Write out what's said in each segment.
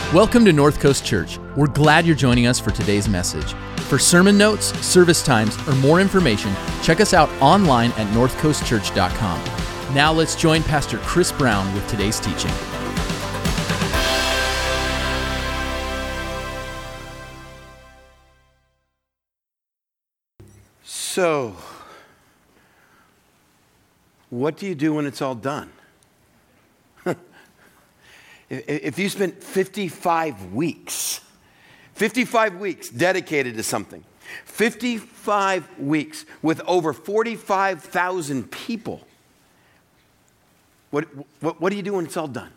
Welcome to North Coast Church. We're glad you're joining us for today's message. For sermon notes, service times, or more information, check us out online at northcoastchurch.com. Now let's join Pastor Chris Brown with today's teaching. So, what do you do when it's all done? If you spent 55 weeks dedicated to something, 55 weeks with over 45,000 people, what do you do when it's all done?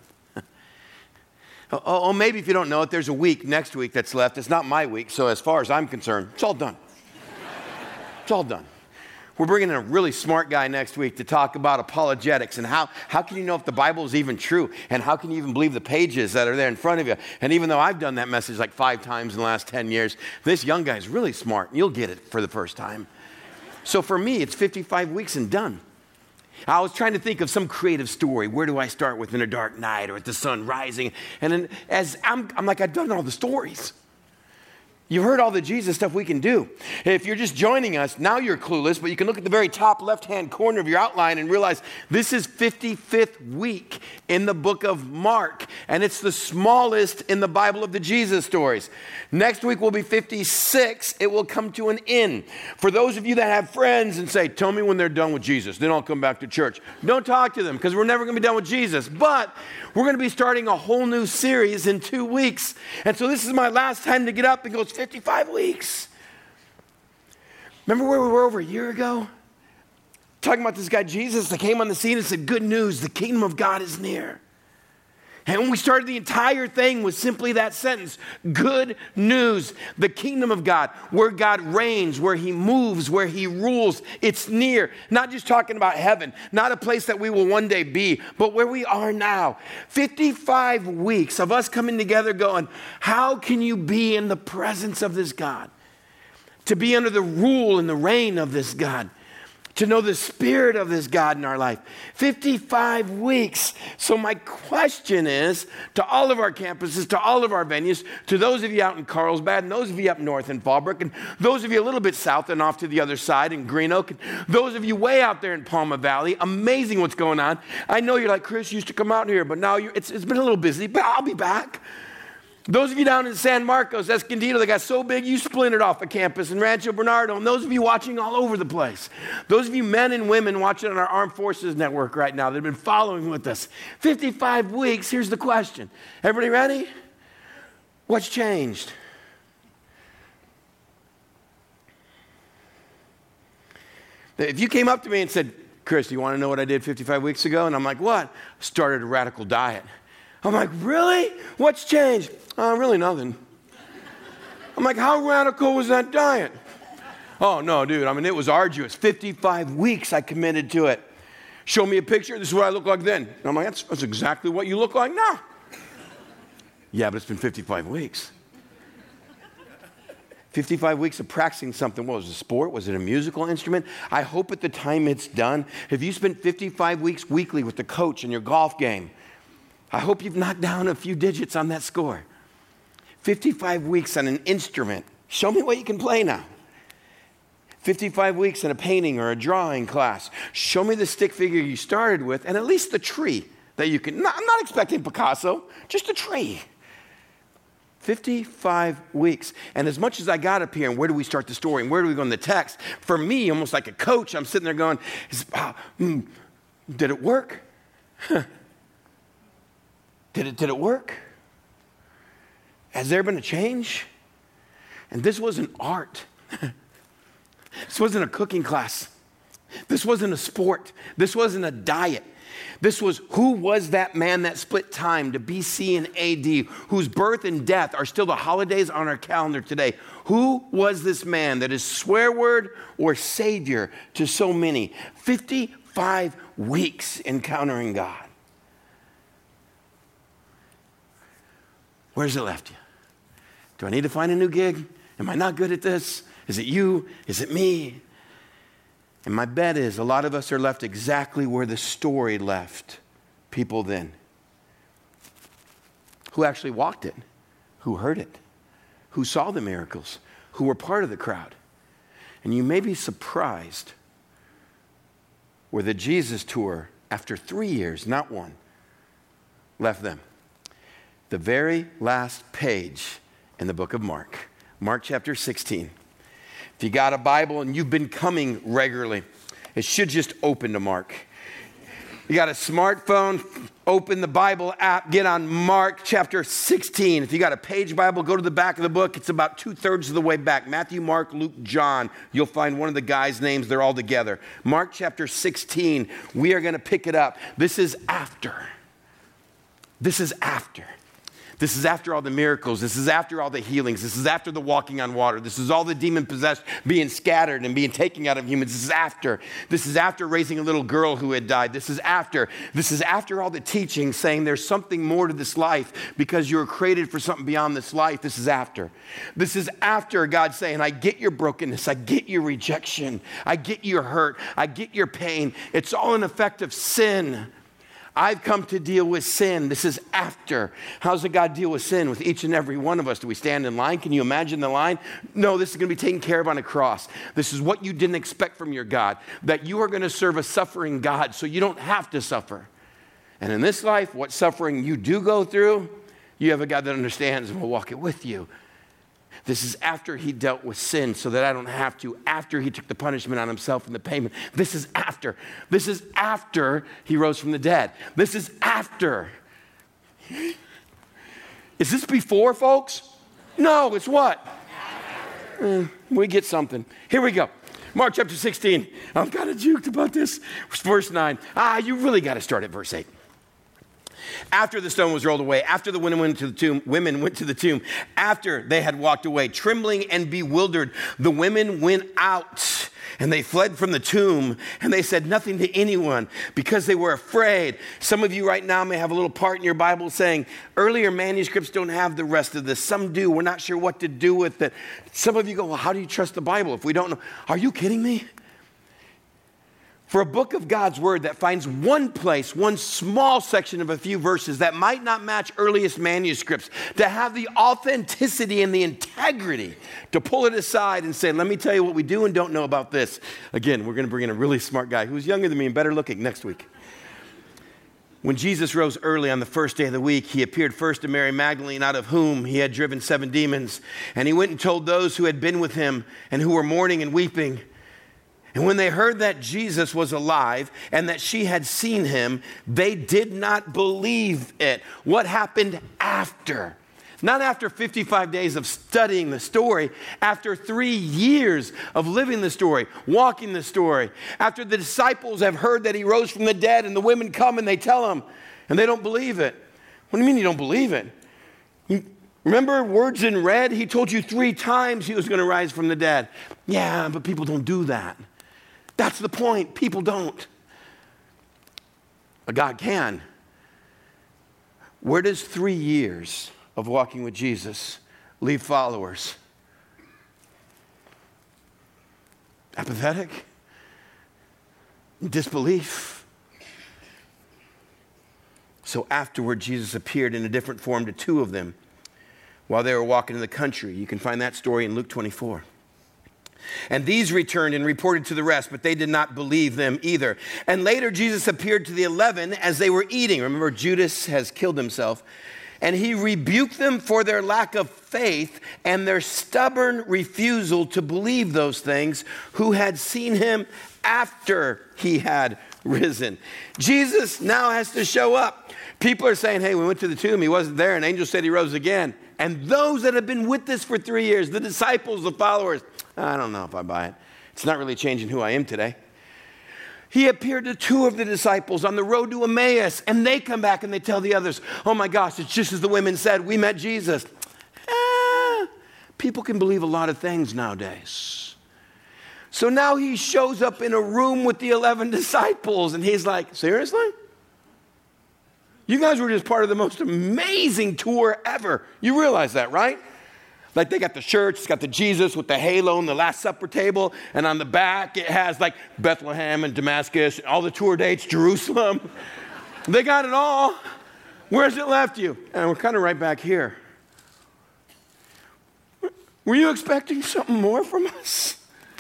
Oh, maybe if you don't know it, there's a week next week that's left. It's not my week, so as far as I'm concerned, it's all done. It's all done. We're bringing in a really smart guy next week to talk about apologetics and how can you know if the Bible is even true, and how can you even believe the pages that are there in front of you. And even though I've done that message like 5 times in the last 10 years, this young guy is really smart, and you'll get it for the first time. So for me, it's 55 weeks and done. I was trying to think of some creative story. Where do I start with In a Dark Night or with the sun rising? And then as I'm like, I've done all the stories. You heard all the Jesus stuff we can do. If you're just joining us, now you're clueless, but you can look at the very top left-hand corner of your outline and realize this is 55th week in the book of Mark, and it's the smallest in the Bible of the Jesus stories. Next week will be 56. It will come to an end. For those of you that have friends and say, tell me when they're done with Jesus, then I'll come back to church. Don't talk to them, because we're never going to be done with Jesus. But we're going to be starting a whole new series in 2 weeks. And so this is my last time to get up and go, it's 55 weeks. Remember where we were over a year ago? Talking about this guy, Jesus, that came on the scene and said, good news, the kingdom of God is near. And when we started, the entire thing was simply that sentence, good news, the kingdom of God, where God reigns, where he moves, where he rules, it's near. Not just talking about heaven, not a place that we will one day be, but where we are now. 55 weeks of us coming together going, how can you be in the presence of this God? To be under the rule and the reign of this God. To know the spirit of this God in our life. 55 weeks. So my question is, to all of our campuses, to all of our venues, to those of you out in Carlsbad, and those of you up north in Fallbrook, and those of you a little bit south and off to the other side in Green Oak, and those of you way out there in Palma Valley, amazing what's going on. I know you're like, Chris used to come out here, but now it's been a little busy, but I'll be back. Those of you down in San Marcos, Escondido, that got so big you splintered off a campus in Rancho Bernardo, and those of you watching all over the place. Those of you men and women watching on our Armed Forces Network right now that have been following with us. 55 weeks, here's the question. Everybody ready? What's changed? If you came up to me and said, Chris, do you want to know what I did 55 weeks ago? And I'm like, what? Started a radical diet. I'm like, really? What's changed? Really nothing. I'm like, how radical was that diet? Oh, no, dude. I mean, it was arduous. 55 weeks I committed to it. Show me a picture. This is what I look like then. And I'm like, that's exactly what you look like now. Yeah, but it's been 55 weeks. 55 weeks of practicing something. What was it, a sport? Was it a musical instrument? I hope at the time it's done, if you spent 55 weeks weekly with the coach in your golf game, I hope you've knocked down a few digits on that score. 55 weeks on an instrument. Show me what you can play now. 55 weeks in a painting or a drawing class. Show me the stick figure you started with, and at least the tree that you can. I'm not expecting Picasso, just a tree. 55 weeks. And as much as I got up here, and where do we start the story, and where do we go in the text? For me, almost like a coach, I'm sitting there going, did it work? Did it work? Has there been a change? And this wasn't art. This wasn't a cooking class. This wasn't a sport. This wasn't a diet. This was, who was that man that split time to BC and AD, whose birth and death are still the holidays on our calendar today? Who was this man that is swear word or savior to so many? 55 weeks encountering God. Where's it left you? Do I need to find a new gig? Am I not good at this? Is it you? Is it me? And my bet is a lot of us are left exactly where the story left people then. Who actually walked it? who heard it, who saw the miracles, who were part of the crowd. And you may be surprised where the Jesus tour, after 3 years, not one, left them. The very last page in the book of Mark, Mark chapter 16. If you got a Bible and you've been coming regularly, it should just open to Mark. You got a smartphone, open the Bible app, get on Mark chapter 16. If you got a page Bible, go to the back of the book. It's about 2/3 of the way back. Matthew, Mark, Luke, John. You'll find one of the guys' names. They're all together. Mark chapter 16. We are going to pick it up. This is after. This is after. This is after all the miracles. This is after all the healings. This is after the walking on water. This is all the demon-possessed being scattered and being taken out of humans. This is after. This is after raising a little girl who had died. This is after. This is after all the teaching saying there's something more to this life because you were created for something beyond this life. This is after. This is after God saying, I get your brokenness. I get your rejection. I get your hurt. I get your pain. It's all an effect of sin. I've come to deal with sin. This is after. How does God deal with sin with each and every one of us? Do we stand in line? Can you imagine the line? No, this is going to be taken care of on a cross. This is what you didn't expect from your God, that you are going to serve a suffering God so you don't have to suffer. And in this life, what suffering you do go through, you have a God that understands and will walk it with you. This is after he dealt with sin so that I don't have to, after he took the punishment on himself and the payment. This is after. This is after he rose from the dead. This is after. Is this before, folks? No, it's what? We get something. Here we go. Mark chapter 16. I'm kind of juked about this. Verse 9. You really got to start at verse 8. After the stone was rolled away, after the women went to the tomb, after they had walked away, trembling and bewildered, the women went out and they fled from the tomb and they said nothing to anyone because they were afraid. Some of you right now may have a little part in your Bible saying earlier manuscripts don't have the rest of this. Some do. We're not sure what to do with it. Some of you go, well, how do you trust the Bible if we don't know? Are you kidding me? For a book of God's word that finds one place, one small section of a few verses that might not match earliest manuscripts, to have the authenticity and the integrity to pull it aside and say, let me tell you what we do and don't know about this. Again, we're going to bring in a really smart guy who's younger than me and better looking next week. When Jesus rose early on the first day of the week, he appeared first to Mary Magdalene, out of whom he had driven 7 demons. And he went and told those who had been with him and who were mourning and weeping. And when they heard that Jesus was alive and that she had seen him, they did not believe it. What happened after? Not after 55 days of studying the story, after 3 years of living the story, walking the story, after the disciples have heard that he rose from the dead and the women come and they tell them and they don't believe it. What do you mean you don't believe it? Remember words in red? He told you 3 times he was going to rise from the dead. Yeah, but people don't do that. That's the point. People don't. But God can. Where does 3 years of walking with Jesus leave followers? Apathetic? Disbelief? So afterward, Jesus appeared in a different form to 2 of them while they were walking in the country. You can find that story in Luke 24. And these returned and reported to the rest, but they did not believe them either. And later Jesus appeared to the 11 as they were eating. Remember, Judas has killed himself. And he rebuked them for their lack of faith and their stubborn refusal to believe those things, who had seen him after he had risen. Jesus now has to show up. People are saying, hey, we went to the tomb. He wasn't there. An angel said he rose again. And those that have been with us for 3 years, the disciples, the followers, I don't know if I buy it. It's not really changing who I am today. He appeared to 2 of the disciples on the road to Emmaus, and they come back and they tell the others, oh my gosh, it's just as the women said, we met Jesus. People can believe a lot of things nowadays. So now he shows up in a room with the 11 disciples, and he's like, seriously? You guys were just part of the most amazing tour ever. You realize that, right? Like they got the shirts, it's got the Jesus with the halo and the Last Supper table, and on the back it has like Bethlehem and Damascus, and all the tour dates, Jerusalem. They got it all. Where's it left you? And we're kind of right back here. Were you expecting something more from us?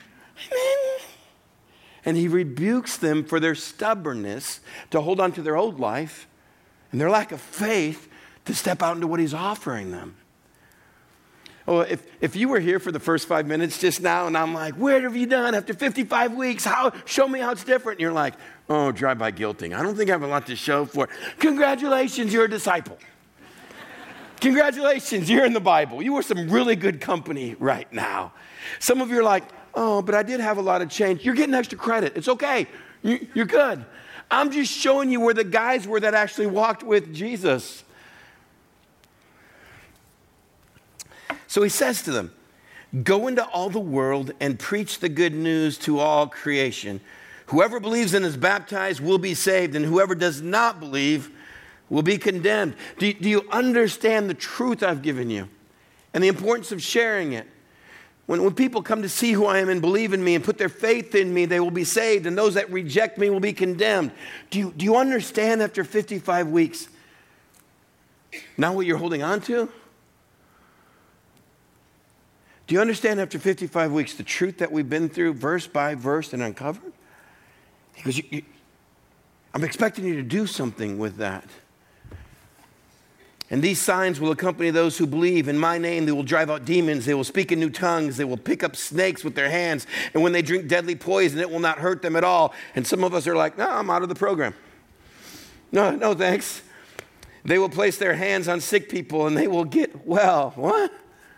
And he rebukes them for their stubbornness to hold on to their old life and their lack of faith to step out into what he's offering them. Oh, if you were here for the first 5 minutes just now and I'm like, what have you done after 55 weeks? Show me how it's different. And you're like, oh, drive-by guilting. I don't think I have a lot to show for it. Congratulations, you're a disciple. Congratulations, you're in the Bible. You are some really good company right now. Some of you are like, oh, but I did have a lot of change. You're getting extra credit. It's okay. You're good. I'm just showing you where the guys were that actually walked with Jesus. So he says to them, go into all the world and preach the good news to all creation. Whoever believes and is baptized will be saved, and whoever does not believe will be condemned. Do you understand the truth I've given you and the importance of sharing it? When people come to see who I am and believe in me and put their faith in me, they will be saved, and those that reject me will be condemned. Do you understand after 55 weeks now what you're holding on to? Do you understand after 55 weeks the truth that we've been through verse by verse and uncovered? He goes, I'm expecting you to do something with that. And these signs will accompany those who believe. In my name, they will drive out demons. They will speak in new tongues. They will pick up snakes with their hands. And when they drink deadly poison, it will not hurt them at all. And some of us are like, no, I'm out of the program. No, thanks. They will place their hands on sick people and they will get well. What?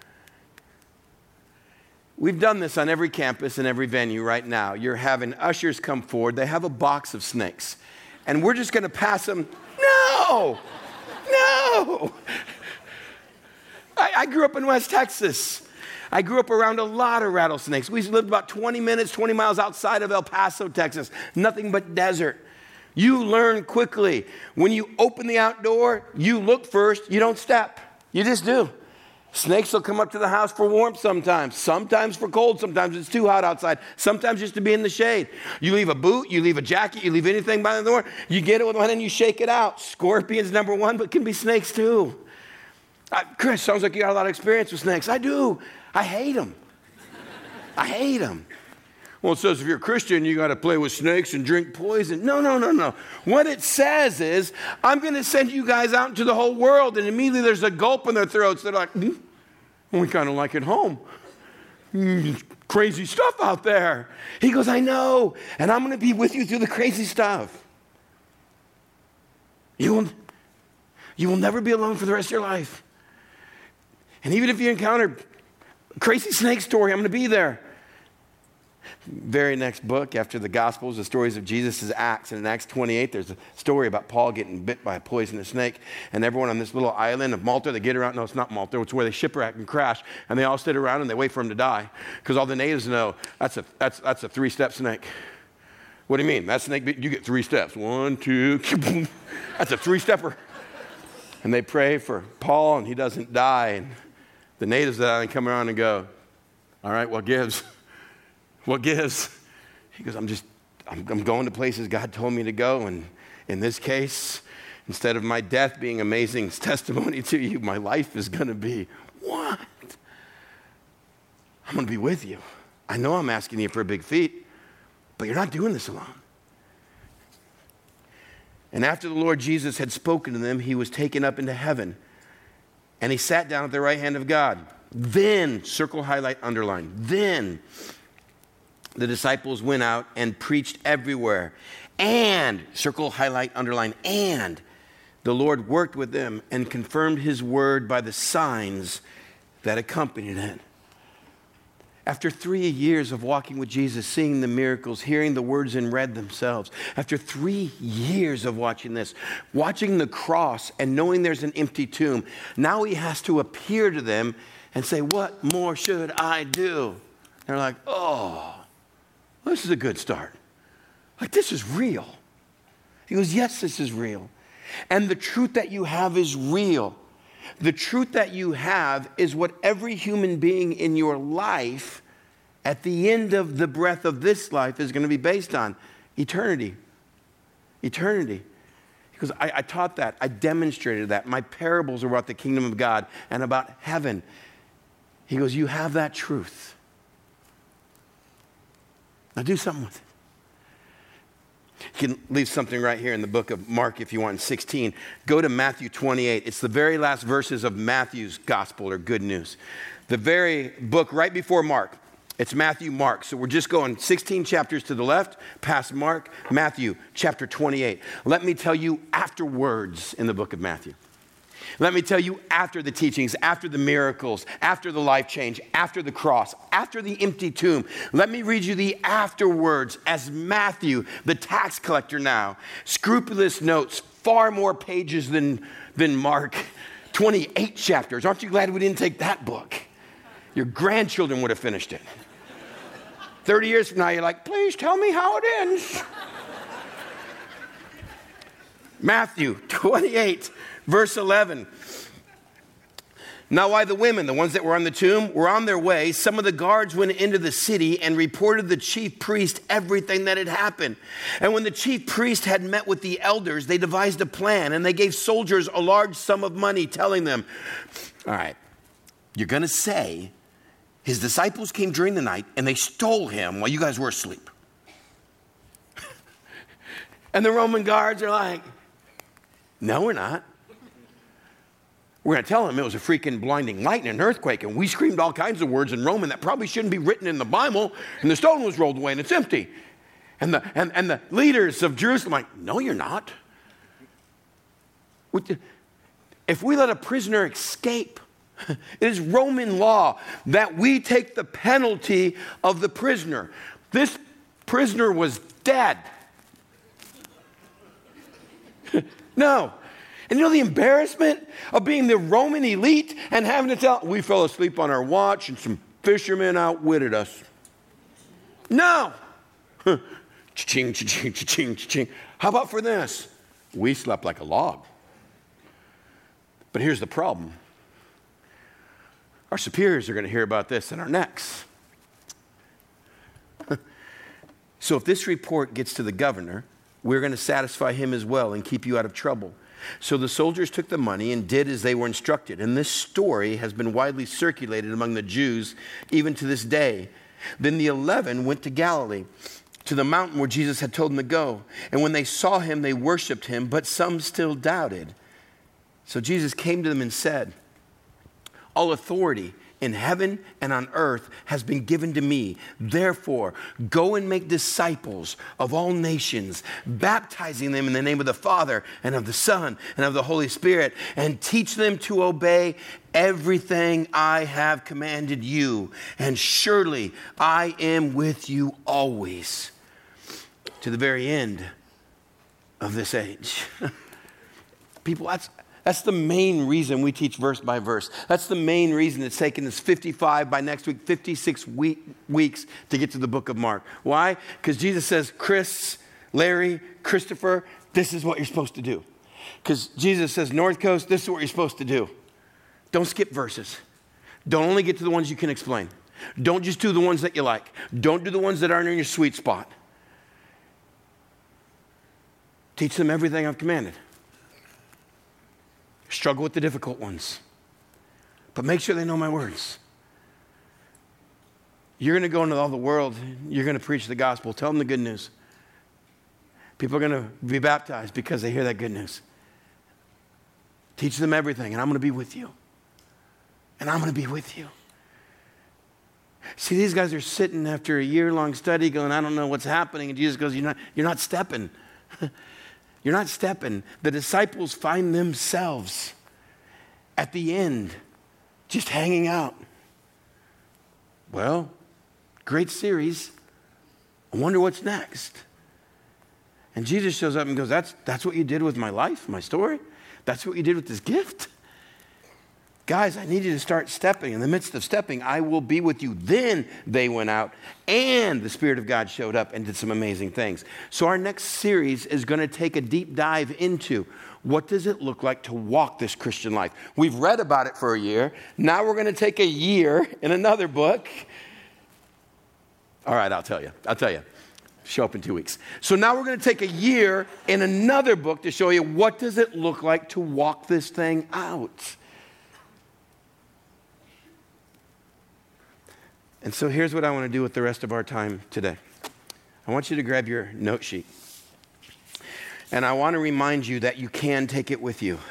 We've done this on every campus and every venue right now. You're having ushers come forward. They have a box of snakes. And we're just going to pass them. No! I grew up in West Texas. I grew up around a lot of rattlesnakes. We lived about 20 miles outside of El Paso, Texas. Nothing but desert. You learn quickly. When you open the outdoor, you look first. You don't step. You just do. Snakes will come up to the house for warmth sometimes for cold, sometimes it's too hot outside, sometimes just to be in the shade. You leave a boot, you leave a jacket, you leave anything by the door, you get it with one and you shake it out. Scorpions, number one, but can be snakes too. Chris, sounds like you got a lot of experience with snakes. I do. I hate them. Well, it says if you're a Christian, you got to play with snakes and drink poison. No. What it says is, I'm going to send you guys out into the whole world, and immediately there's a gulp in their throats. They're like, we kind of like it home. Crazy stuff out there. He goes, I know, and I'm going to be with you through the crazy stuff. You will never be alone for the rest of your life. And even if you encounter a crazy snake story, I'm going to be there. Very next book after the Gospels, the stories of Jesus, is Acts. And in Acts 28, there's a story about Paul getting bit by a poisonous snake. And everyone on this little island of Malta, they get around. No, it's not Malta. It's where they shipwreck and crash. And they all sit around and they wait for him to die. Because all the natives know that's a 3-step snake. What do you mean? That snake, you get 3 steps. 1, 2, that's a 3-stepper. And they pray for Paul and he doesn't die. And the natives of that island come around and go, all right, what gives? What gives? He goes, I'm going to places God told me to go. And in this case, instead of my death being amazing testimony to you, my life is going to be, what? I'm going to be with you. I know I'm asking you for a big feat, but you're not doing this alone. And after the Lord Jesus had spoken to them, he was taken up into heaven. And he sat down at the right hand of God. Then, circle, highlight, underline, then the disciples went out and preached everywhere. And, circle, highlight, underline, and the Lord worked with them and confirmed his word by the signs that accompanied it. After 3 years of walking with Jesus, seeing the miracles, hearing the words in red themselves, after 3 years of watching this, watching the cross and knowing there's an empty tomb, now he has to appear to them and say, what more should I do? They're like, oh, this is a good start. Like, this is real. He goes, yes, this is real. And the truth that you have is real. The truth that you have is what every human being in your life at the end of the breath of this life is going to be based on. Eternity. Eternity. Because I taught that. I demonstrated that. My parables are about the kingdom of God and about heaven. He goes, you have that truth. Now do something with it. You can leave something right here in the book of Mark if you want, in 16. Go to Matthew 28. It's the very last verses of Matthew's gospel or good news. The very book right before Mark. It's Matthew, Mark. So we're just going 16 chapters to the left, past Mark, Matthew chapter 28. Let me tell you afterwards in the book of Matthew. Let me tell you after the teachings, after the miracles, after the life change, after the cross, after the empty tomb. Let me read you the afterwards as Matthew, the tax collector now, scrupulous notes, far more pages than Mark, 28 chapters. Aren't you glad we didn't take that book? Your grandchildren would have finished it. 30 years from now, you're like, please tell me how it ends. Matthew 28, verse 11. Now while the women, the ones that were on the tomb, were on their way, some of the guards went into the city and reported to the chief priest everything that had happened. And when the chief priest had met with the elders, they devised a plan, and they gave soldiers a large sum of money, telling them, all right, you're going to say his disciples came during the night and they stole him while you guys were asleep. And the Roman guards are like, no, we're not. We're going to tell him it was a freaking blinding light and an earthquake, and we screamed all kinds of words in Roman that probably shouldn't be written in the Bible, and the stone was rolled away and it's empty. And the leaders of Jerusalem are like, no, you're not. If we let a prisoner escape, it is Roman law that we take the penalty of the prisoner. This prisoner was dead. No. And you know the embarrassment of being the Roman elite and having to tell, we fell asleep on our watch and some fishermen outwitted us. No. Cha-ching, cha-ching, cha-ching, cha-ching. How about for this? We slept like a log. But here's the problem. Our superiors are going to hear about this in our necks. So if this report gets to the governor, we're going to satisfy him as well and keep you out of trouble. So the soldiers took the money and did as they were instructed. And this story has been widely circulated among the Jews even to this day. Then the 11 went to Galilee, to the mountain where Jesus had told them to go. And when they saw him, they worshiped him, but some still doubted. So Jesus came to them and said, all authority in heaven and on earth has been given to me. Therefore, go and make disciples of all nations, baptizing them in the name of the Father and of the Son and of the Holy Spirit, and teach them to obey everything I have commanded you. And surely I am with you always to the very end of this age. People, that's the main reason we teach verse by verse. That's the main reason it's taken us 55, by next week, 56 weeks to get to the book of Mark. Why? Because Jesus says, Chris, Larry, Christopher, this is what you're supposed to do. Because Jesus says, North Coast, this is what you're supposed to do. Don't skip verses. Don't only get to the ones you can explain. Don't just do the ones that you like. Don't do the ones that aren't in your sweet spot. Teach them everything I've commanded. Struggle with the difficult ones. But make sure they know my words. You're going to go into all the world. You're going to preach the gospel. Tell them the good news. People are going to be baptized because they hear that good news. Teach them everything, and I'm going to be with you. And I'm going to be with you. See, these guys are sitting after a year-long study going, I don't know what's happening. And Jesus goes, you're not stepping. You're not stepping. The disciples find themselves at the end just hanging out. Well, great series. I wonder what's next. And Jesus shows up and goes, that's what you did with my life, my story? That's what you did with this gift? Guys, I need you to start stepping. In the midst of stepping, I will be with you. Then they went out, and the Spirit of God showed up and did some amazing things. So our next series is going to take a deep dive into what does it look like to walk this Christian life. We've read about it for a year. Now we're going to take a year in another book. All right, I'll tell you. Show up in 2 weeks. So now we're going to take a year in another book to show you what does it look like to walk this thing out. And so here's what I want to do with the rest of our time today. I want you to grab your note sheet. And I want to remind you that you can take it with you.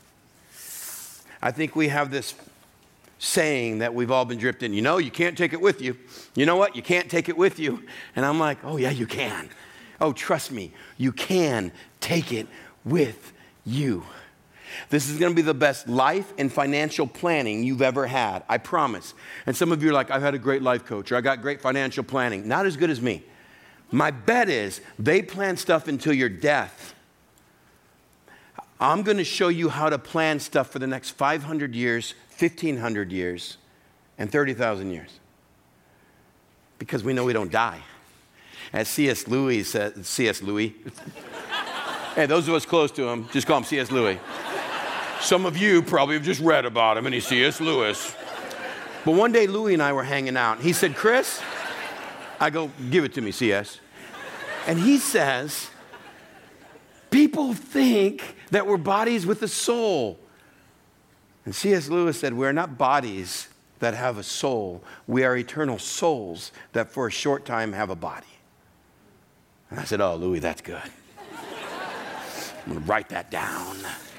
I think we have this saying that we've all been dripped in. You know, you can't take it with you. You know what? You can't take it with you. And I'm like, oh yeah, you can. Oh, trust me, you can take it with you. This is going to be the best life and financial planning you've ever had. I promise. And some of you are like, I've had a great life coach, or I got great financial planning. Not as good as me. My bet is they plan stuff until your death. I'm going to show you how to plan stuff for the next 500 years, 1,500 years, and 30,000 years. Because we know we don't die. As C.S. Lewis said, C.S. Lewis. Hey, those of us close to him, just call him C.S. Lewis. Some of you probably have just read about him, and he's C.S. Lewis. But one day, Louis and I were hanging out. He said, Chris, I go, give it to me, C.S. And he says, people think that we're bodies with a soul. And C.S. Lewis said, we're not bodies that have a soul. We are eternal souls that for a short time have a body. And I said, oh, Louis, that's good. I'm going to write that down.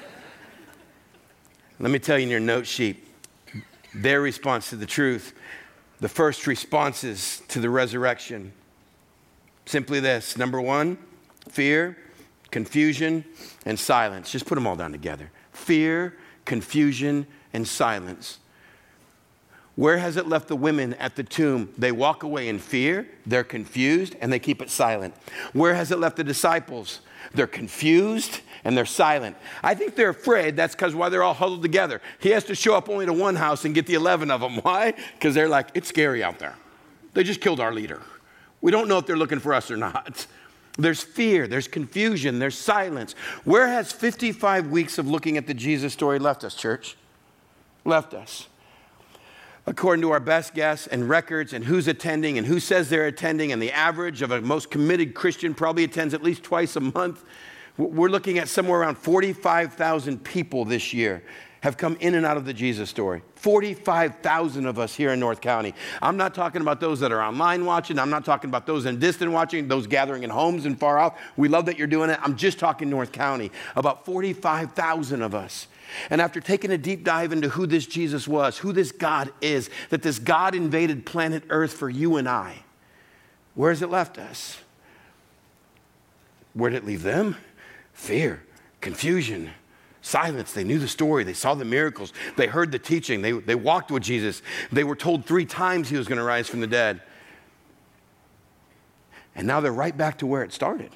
Let me tell you in your note sheet, their response to the truth, the first responses to the resurrection. Simply this. Number one, fear, confusion, and silence. Just put them all down together. Fear, confusion, and silence. Where has it left the women at the tomb? They walk away in fear, they're confused, and they keep it silent. Where has it left the disciples? They're confused and they're silent. I think they're afraid. That's because why they're all huddled together. He has to show up only to one house and get the 11 of them. Why? Because they're like, it's scary out there. They just killed our leader. We don't know if they're looking for us or not. There's fear, there's confusion, there's silence. Where has 55 weeks of looking at the Jesus story left us, church? Left us. According to our best guess and records and who's attending and who says they're attending, and the average of a most committed Christian probably attends at least twice a month, we're looking at somewhere around 45,000 people this year have come in and out of the Jesus story. 45,000 of us here in North County. I'm not talking about those that are online watching. I'm not talking about those in distant watching, those gathering in homes and far off. We love that you're doing it. I'm just talking North County. About 45,000 of us. And after taking a deep dive into who this Jesus was, who this God is, that this God invaded planet Earth for you and I, where has it left us? Where did it leave them? Fear, confusion, silence. They knew the story. They saw the miracles. They heard the teaching. They walked with Jesus. They were told 3 times he was going to rise from the dead. And now they're right back to where it started.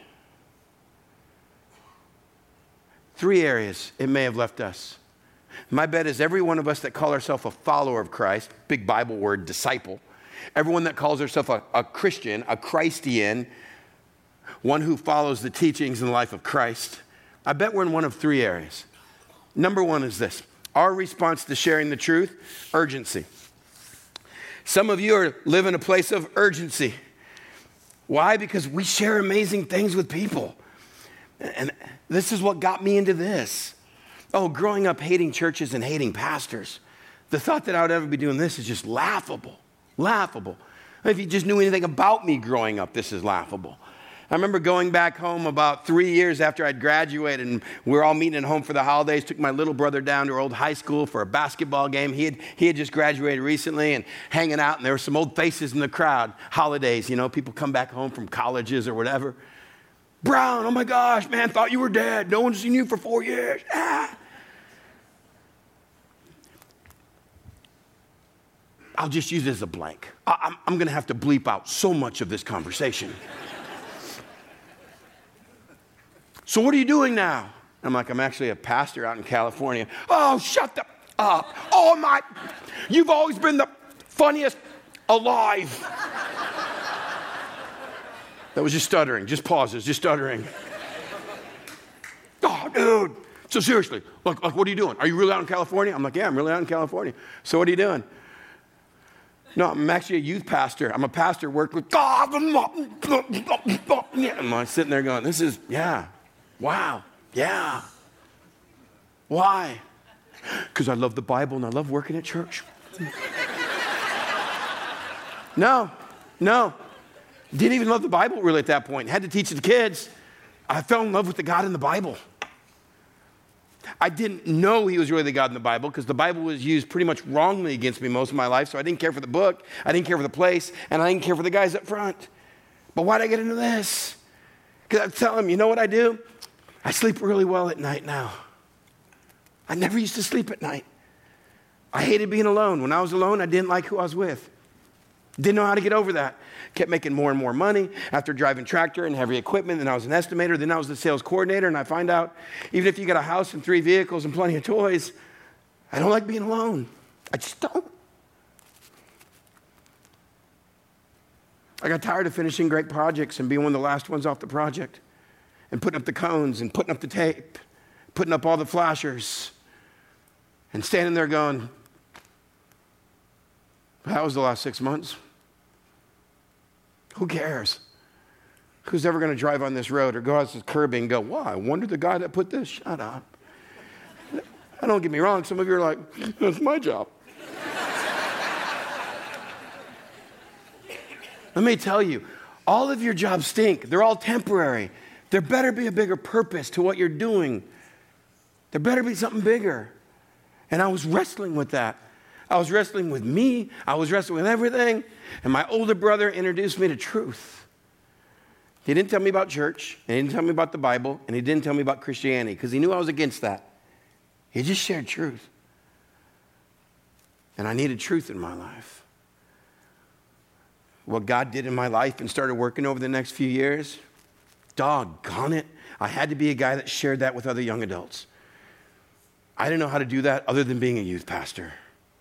3 areas it may have left us. My bet is every one of us that call ourselves a follower of Christ, big Bible word, disciple, everyone that calls herself a Christian, a Christian, one who follows the teachings and the life of Christ, I bet we're in one of 3 areas. Number 1 is this. Our response to sharing the truth, urgency. Some of you live in a place of urgency. Why? Because we share amazing things with people. And this is what got me into this. Oh, growing up hating churches and hating pastors. The thought that I would ever be doing this is just laughable. Laughable. If you just knew anything about me growing up, this is laughable. I remember going back home about 3 years after I'd graduated, and we were all meeting at home for the holidays. Took my little brother down to our old high school for a basketball game. He had just graduated recently and hanging out, and there were some old faces in the crowd. Holidays, you know, people come back home from colleges or whatever. Brown, oh my gosh, man, thought you were dead. No one's seen you for 4 years. Ah. I'll just use it as a blank. I'm going to have to bleep out so much of this conversation. So what are you doing now? I'm like, I'm actually a pastor out in California. Oh, shut up. Oh my, you've always been the funniest alive. That was just stuttering, just pauses, just stuttering. Oh, dude. So seriously, like, what are you doing? Are you really out in California? I'm like, yeah, I'm really out in California. So what are you doing? No, I'm actually a youth pastor. I'm a pastor, work with God. I'm sitting there going, this is, yeah, wow, yeah. Why? Because I love the Bible and I love working at church. No. Didn't even love the Bible really at that point. Had to teach the kids. I fell in love with the God in the Bible. I didn't know he was really the God in the Bible because the Bible was used pretty much wrongly against me most of my life, so I didn't care for the book, I didn't care for the place, and I didn't care for the guys up front. But why did I get into this? Because I tell them, you know what I do? I sleep really well at night now. I never used to sleep at night. I hated being alone. When I was alone, I didn't like who I was with. Didn't know how to get over that. Kept making more and more money after driving tractor and heavy equipment. Then I was an estimator. Then I was the sales coordinator. And I find out, even if you got a house and 3 vehicles and plenty of toys, I don't like being alone. I just don't. I got tired of finishing great projects and being one of the last ones off the project and putting up the cones and putting up the tape, putting up all the flashers and standing there going, that was the last 6 months. Who cares? Who's ever going to drive on this road or go out this curbing and go, wow, I wonder the guy that put this? Shut up. Don't get me wrong. Some of you are like, that's my job. Let me tell you, all of your jobs stink. They're all temporary. There better be a bigger purpose to what you're doing. There better be something bigger. And I was wrestling with that. I was wrestling with me. I was wrestling with everything. And my older brother introduced me to truth. He didn't tell me about church. And he didn't tell me about the Bible. And he didn't tell me about Christianity because he knew I was against that. He just shared truth. And I needed truth in my life. What God did in my life and started working over the next few years, doggone it, I had to be a guy that shared that with other young adults. I didn't know how to do that other than being a youth pastor.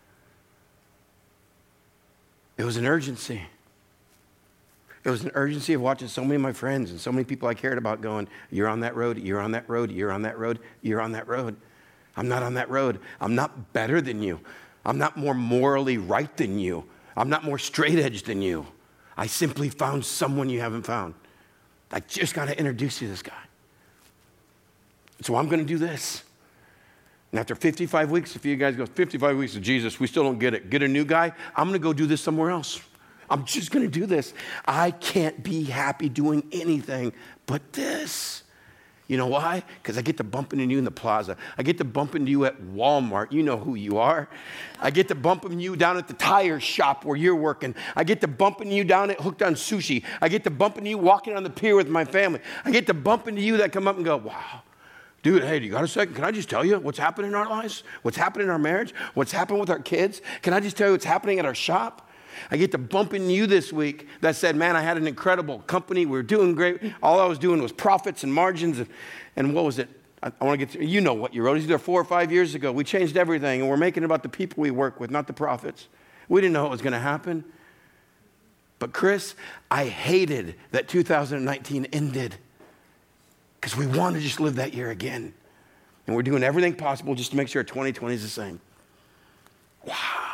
It was an urgency. It was an urgency of watching so many of my friends and so many people I cared about going, you're on that road, you're on that road, you're on that road, you're on that road. I'm not on that road. I'm not better than you. I'm not more morally right than you. I'm not more straight-edged than you. I simply found someone you haven't found. I just got to introduce you to this guy. So I'm going to do this. And after 55 weeks, if you guys go, 55 weeks of Jesus, we still don't get it. Get a new guy. I'm going to go do this somewhere else. I'm just going to do this. I can't be happy doing anything but this. You know why? Because I get to bump into you in the plaza. I get to bump into you at Walmart. You know who you are. I get to bump into you down at the tire shop where you're working. I get to bump into you down at Hooked on Sushi. I get to bump into you walking on the pier with my family. I get to bump into you that come up and go, wow. Dude, hey, do you got a second? Can I just tell you what's happening in our lives? What's happening in our marriage? What's happening with our kids? Can I just tell you what's happening at our shop? I get to bump into you this week that said, man, I had an incredible company. We were doing great. All I was doing was profits and margins. And what was it? I want to get to, you know what you wrote. It was either 4 or 5 years ago. We changed everything, and we're making it about the people we work with, not the profits. We didn't know what was going to happen. But Chris, I hated that 2019 ended. Because we want to just live that year again. And we're doing everything possible just to make sure 2020 is the same. Wow.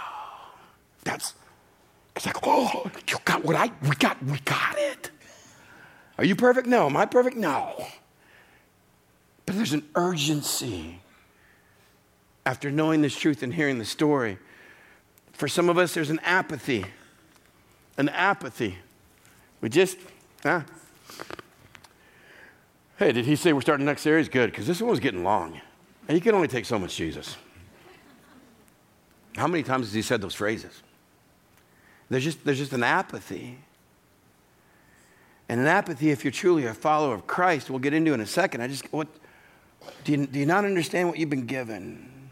It's like, oh, you got what we got it. Are you perfect? No. Am I perfect? No. But there's an urgency after knowing this truth and hearing the story. For some of us, there's an apathy. We just, Hey, did he say we're starting the next series? Good, because this one was getting long. And you can only take so much Jesus. How many times has he said those phrases? There's just an apathy. And an apathy, if you're truly a follower of Christ, we'll get into in a second. Do you not understand what you've been given?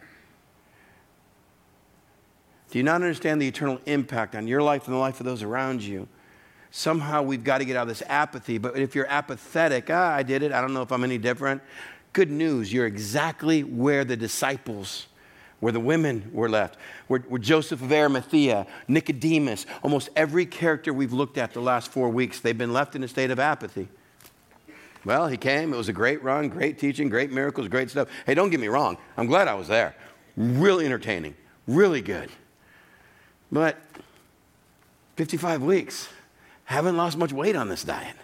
Do you not understand the eternal impact on your life and the life of those around you? Somehow we've got to get out of this apathy. But if you're apathetic, I did it. I don't know if I'm any different. Good news, you're exactly where the disciples, where the women were left, where Joseph of Arimathea, Nicodemus, almost every character we've looked at the last 4 weeks, they've been left in a state of apathy. Well, he came. It was a great run, great teaching, great miracles, great stuff. Hey, don't get me wrong. I'm glad I was there. Really entertaining, really good. But 55 weeks. Haven't lost much weight on this diet.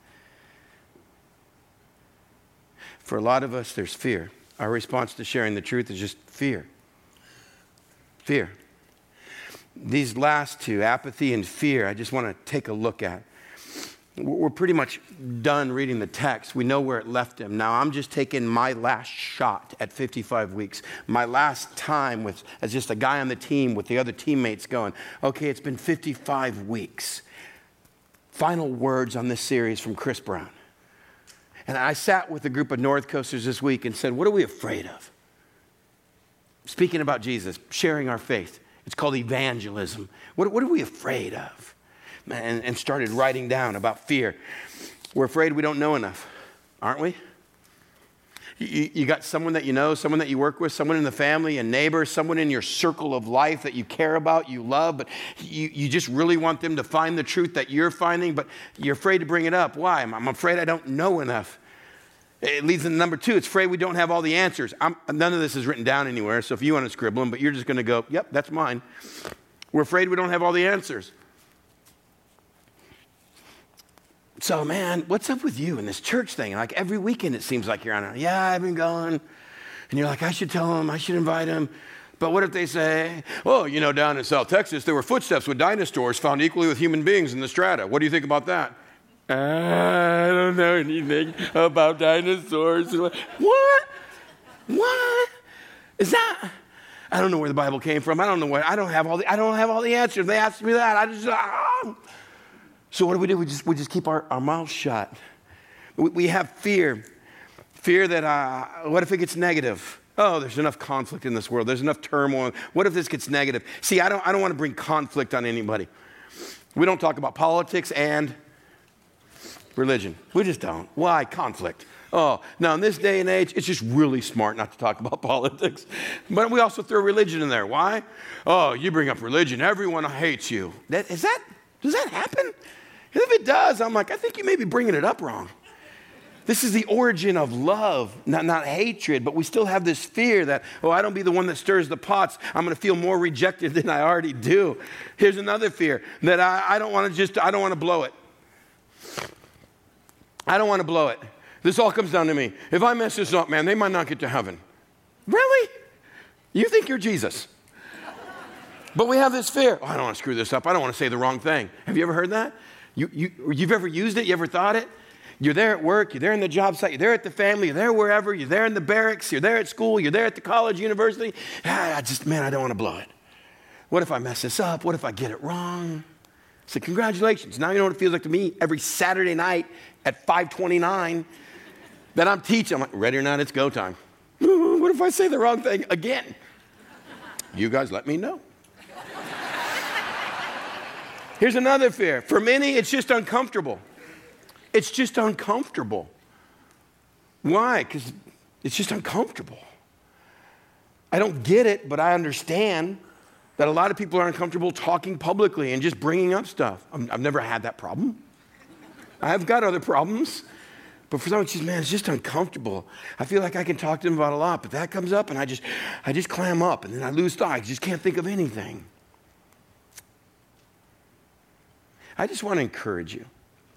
For a lot of us, there's fear. Our response to sharing the truth is just fear. Fear. These last two, apathy and fear, I just want to take a look at. We're pretty much done reading the text. We know where it left him. Now, I'm just taking my last shot at 55 weeks. My last time as just a guy on the team with the other teammates going, okay, it's been 55 weeks. Final words on this series from Chris Brown. And I sat with a group of North Coasters this week and said, what are we afraid of? Speaking about Jesus, sharing our faith. It's called evangelism. What are we afraid of? And started writing down about fear. We're afraid we don't know enough, aren't we? You got someone that you know, someone that you work with, someone in the family, a neighbor, someone in your circle of life that you care about, you love, but you just really want them to find the truth that you're finding, but you're afraid to bring it up. Why? I'm afraid I don't know enough. It leads into number two. It's afraid we don't have all the answers. None of this is written down anywhere, so if you want to scribble them, but you're just going to go, yep, that's mine. We're afraid we don't have all the answers. So, man, what's up with you and this church thing? Like every weekend it seems like you're on it. Yeah, I've been going. And you're like, I should tell them, I should invite them. But what if they say, oh, down in South Texas, there were footsteps with dinosaurs found equally with human beings in the strata. What do you think about that? I don't know anything about dinosaurs. What? Is that? I don't know where the Bible came from. I don't know what. I don't have all the answers. They asked me that. So what do? We just keep our mouths shut. We have fear that what if it gets negative? Oh, there's enough conflict in this world. There's enough turmoil. What if this gets negative? See, I don't want to bring conflict on anybody. We don't talk about politics and religion. We just don't. Why? Conflict. Oh, now in this day and age, it's just really smart not to talk about politics. But we also throw religion in there. Why? Oh, you bring up religion, everyone hates you. Does that happen? If it does, I'm like, I think you may be bringing it up wrong. This is the origin of love, not hatred, but we still have this fear that, I don't be the one that stirs the pots. I'm going to feel more rejected than I already do. Here's another fear, that I don't want to blow it. I don't want to blow it. This all comes down to me. If I mess this up, man, they might not get to heaven. Really? You think you're Jesus? But we have this fear. I don't want to screw this up. I don't want to say the wrong thing. Have you ever heard that? You've ever used it? You ever thought it? You're there at work. You're there in the job site. You're there at the family. You're there wherever. You're there in the barracks. You're there at school. You're there at the college, university. I don't want to blow it. What if I mess this up? What if I get it wrong? So congratulations. Now you know what it feels like to me every Saturday night at 5:29 that I'm teaching. I'm like, ready or not, it's go time. What if I say the wrong thing again? You guys let me know. Here's another fear. For many, it's just uncomfortable. It's just uncomfortable. Why? Because it's just uncomfortable. I don't get it, but I understand that a lot of people are uncomfortable talking publicly and just bringing up stuff. I've never had that problem. I've got other problems. But for some, it's just uncomfortable. I feel like I can talk to them about a lot, but that comes up and I just clam up and then I lose thought. I just can't think of anything. I just want to encourage you.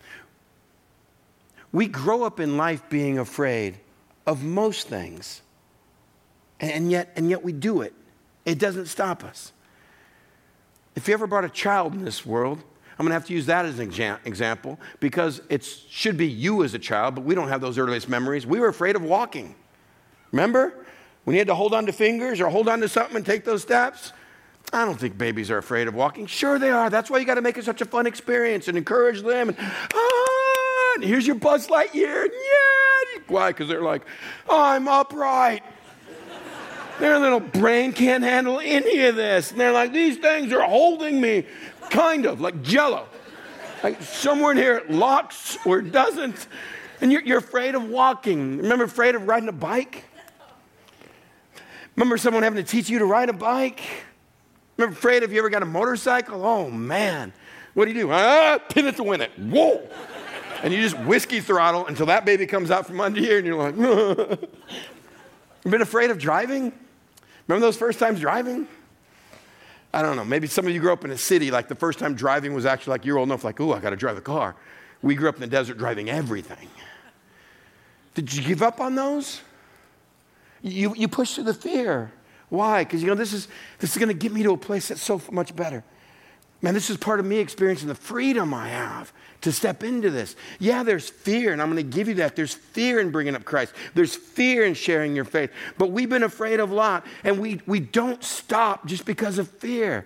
We grow up in life being afraid of most things. And yet we do it. It doesn't stop us. If you ever brought a child in this world, I'm going to have to use that as an example because it should be you as a child, but we don't have those earliest memories. We were afraid of walking. Remember? When you had to hold on to fingers or hold on to something and take those steps? I don't think babies are afraid of walking. Sure they are. That's why you got to make it such a fun experience and encourage them. And here's your Buzz Lightyear. Yeah. Why? Because they're like, I'm upright. Their little brain can't handle any of this. And they're like, these things are holding me. Kind of, like Jell-O. Like somewhere in here it locks or it doesn't. And you're afraid of walking. Remember afraid of riding a bike? Remember someone having to teach you to ride a bike? Remember afraid if you ever got a motorcycle? Oh, man. What do? Pin it to win it. Whoa. And you just whiskey throttle until that baby comes out from under here and you're like, You've been afraid of driving? Remember those first times driving? I don't know. Maybe some of you grew up in a city, like the first time driving was actually like you're old enough, like, I got to drive a car. We grew up in the desert driving everything. Did you give up on those? You push through the fear. Why? Because, this is going to get me to a place that's so much better. Man, this is part of me experiencing the freedom I have to step into this. Yeah, there's fear, and I'm going to give you that. There's fear in bringing up Christ. There's fear in sharing your faith. But we've been afraid of a lot, and we don't stop just because of fear.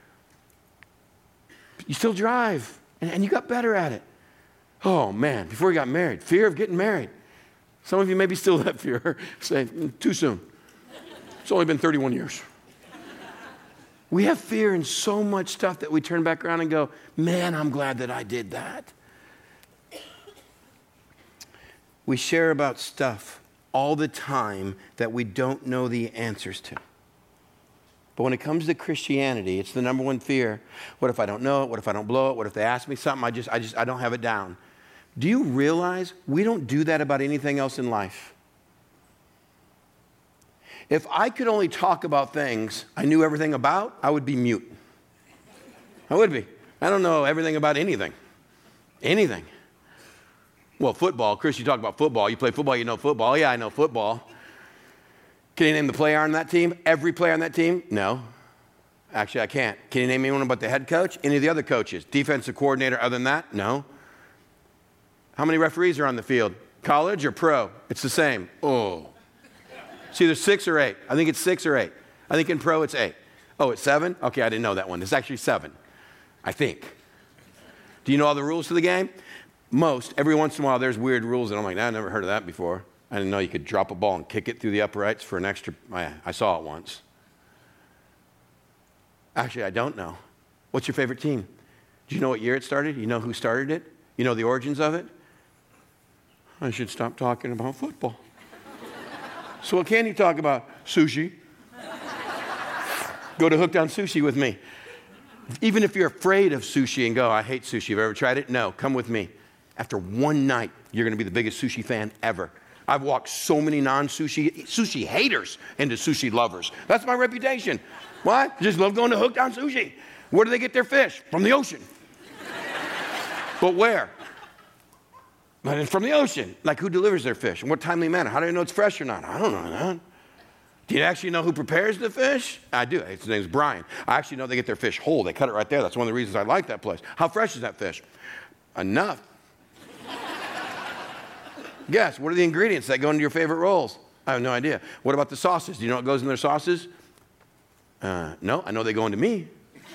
You still drive, and you got better at it. Oh, man, before you got married, fear of getting married. Some of you maybe still have fear. Say, too soon. It's only been 31 years. We have fear in so much stuff that we turn back around and go, man, I'm glad that I did that. We share about stuff all the time that we don't know the answers to. But when it comes to Christianity, it's the number one fear. What if I don't know it? What if I don't blow it? What if they ask me something? I don't have it down. Do you realize we don't do that about anything else in life? If I could only talk about things I knew everything about, I would be mute. I would be. I don't know everything about anything. Anything. Well, football. Chris, you talk about football. You play football, you know football. Yeah, I know football. Can you name the player on that team? Every player on that team? No. Actually, I can't. Can you name anyone about the head coach? Any of the other coaches? Defensive coordinator other than that? No. How many referees are on the field? College or pro? It's the same. Oh. It's either 6 or 8. I think it's 6 or 8. I think in pro it's 8. Oh, it's 7? Okay, I didn't know that one. It's actually 7, I think. Do you know all the rules to the game? Most. Every once in a while there's weird rules, and I'm like, I never heard of that before. I didn't know you could drop a ball and kick it through the uprights for an extra. I saw it once. Actually, I don't know. What's your favorite team? Do you know what year it started? You know who started it? You know the origins of it? I should stop talking about football. So what can you talk about? Sushi. Go to Hooked on Sushi with me. Even if you're afraid of sushi and go, I hate sushi. Have you ever tried it? No, come with me. After one night, you're going to be the biggest sushi fan ever. I've walked so many sushi haters into sushi lovers. That's my reputation. Why? Just love going to Hooked on Sushi. Where do they get their fish? From the ocean. But where? From the ocean. Like, who delivers their fish? In what timely manner? How do you know it's fresh or not? I don't know that. Do you actually know who prepares the fish? I do. His name's Brian. I actually know they get their fish whole. They cut it right there. That's one of the reasons I like that place. How fresh is that fish? Enough. Guess, what are the ingredients that go into your favorite rolls? I have no idea. What about the sauces? Do you know what goes in their sauces? No, I know they go into me.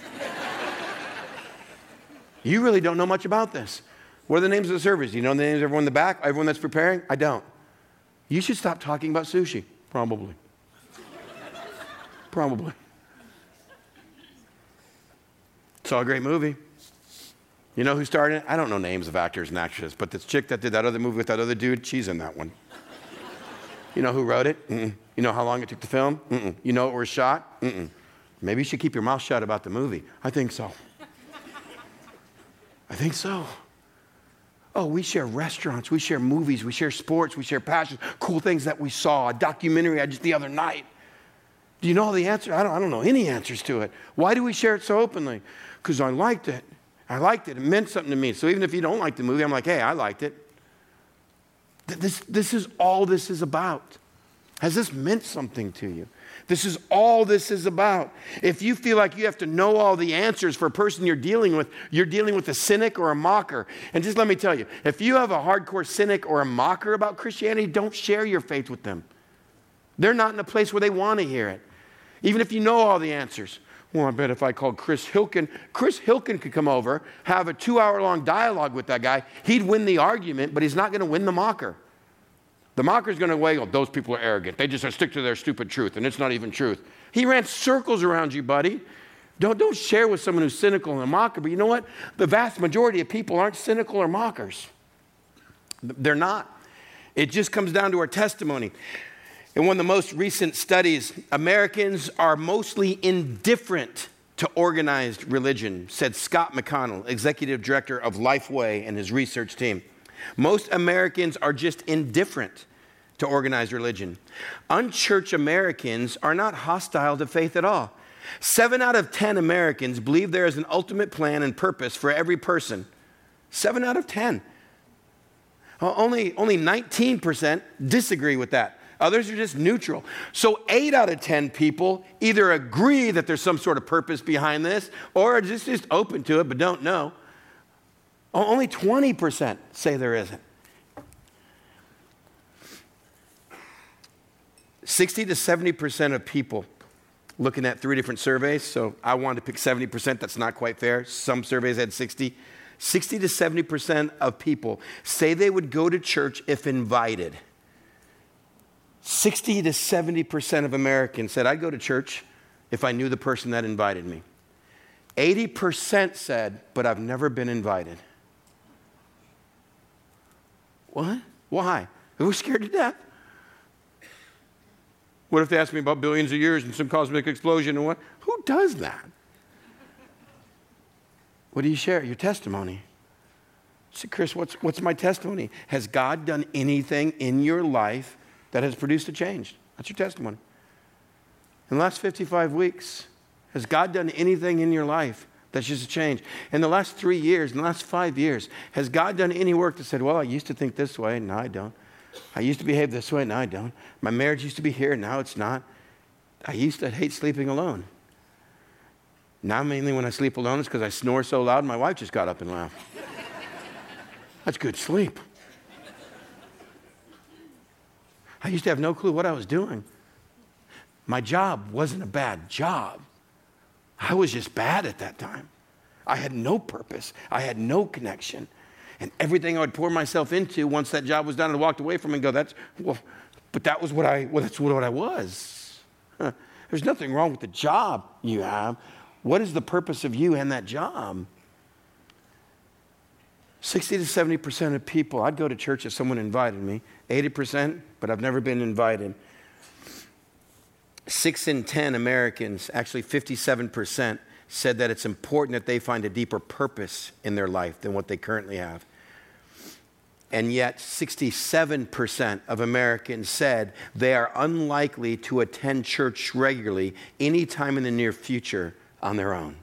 You really don't know much about this. What are the names of the servers? Do you know the names of everyone in the back? Everyone that's preparing? I don't. You should stop talking about sushi. Probably. Probably. Saw a great movie. You know who started it? I don't know names of actors and actresses, but this chick that did that other movie with that other dude, she's in that one. You know who wrote it? Mm-mm. You know how long it took to film? Mm-mm. You know it was shot? Mm-mm. Maybe you should keep your mouth shut about the movie. I think so. I think so. Oh, we share restaurants, we share movies, we share sports, we share passions, cool things that we saw, a documentary I just the other night. Do you know all the answers? I don't know any answers to it. Why do we share it so openly? Because I liked it. I liked it. It meant something to me. So even if you don't like the movie, I'm like, hey, I liked it. This is all this is about. Has this meant something to you? This is all this is about. If you feel like you have to know all the answers for a person you're dealing with a cynic or a mocker. And just let me tell you, if you have a hardcore cynic or a mocker about Christianity, don't share your faith with them. They're not in a place where they want to hear it. Even if you know all the answers. Well, I bet if I called Chris Hilkin could come over, have a 2-hour-long dialogue with that guy. He'd win the argument, but he's not going to win the mocker. The mocker's going to go, those people are arrogant. They just stick to their stupid truth, and it's not even truth. He ran circles around you, buddy. Don't share with someone who's cynical and a mocker. But you know what? The vast majority of people aren't cynical or mockers. They're not. It just comes down to our testimony. In one of the most recent studies, Americans are mostly indifferent to organized religion, said Scott McConnell, executive director of Lifeway and his research team. Most Americans are just indifferent to organized religion. Unchurched Americans are not hostile to faith at all. 7 out of 10 Americans believe there is an ultimate plan and purpose for every person. 7 out of 10. Only 19% disagree with that. Others are just neutral. So 8 out of 10 people either agree that there's some sort of purpose behind this or are just open to it but don't know. Only 20% say there isn't. 60 to 70% of people, looking at 3 different surveys, so I wanted to pick 70%, that's not quite fair. Some surveys had 60. 60 to 70% of people say they would go to church if invited. 60 to 70% of Americans said, I'd go to church if I knew the person that invited me. 80% said, but I've never been invited. What? Why? We're scared to death. What if they ask me about billions of years and some cosmic explosion and what? Who does that? What do you share? Your testimony. I said, Chris, what's my testimony? Has God done anything in your life that has produced a change? That's your testimony. In the last 55 weeks, has God done anything in your life that's just a change? In the last 3 years, in the last 5 years, has God done any work that said, well, I used to think this way, now I don't. I used to behave this way, now I don't. My marriage used to be here, now it's not. I used to hate sleeping alone. Now mainly when I sleep alone, it's because I snore so loud my wife just got up and laughed. That's good sleep. I used to have no clue what I was doing. My job wasn't a bad job. I was just bad at that time. I had no purpose. I had no connection. And everything I would pour myself into, once that job was done, I walked away from it and go, that's what I was. There's nothing wrong with the job you have. What is the purpose of you and that job? 60 to 70% of people, I'd go to church if someone invited me. 80%, but I've never been invited. 6 in 10 Americans, actually 57%, said that it's important that they find a deeper purpose in their life than what they currently have. And yet 67% of Americans said they are unlikely to attend church regularly anytime in the near future on their own.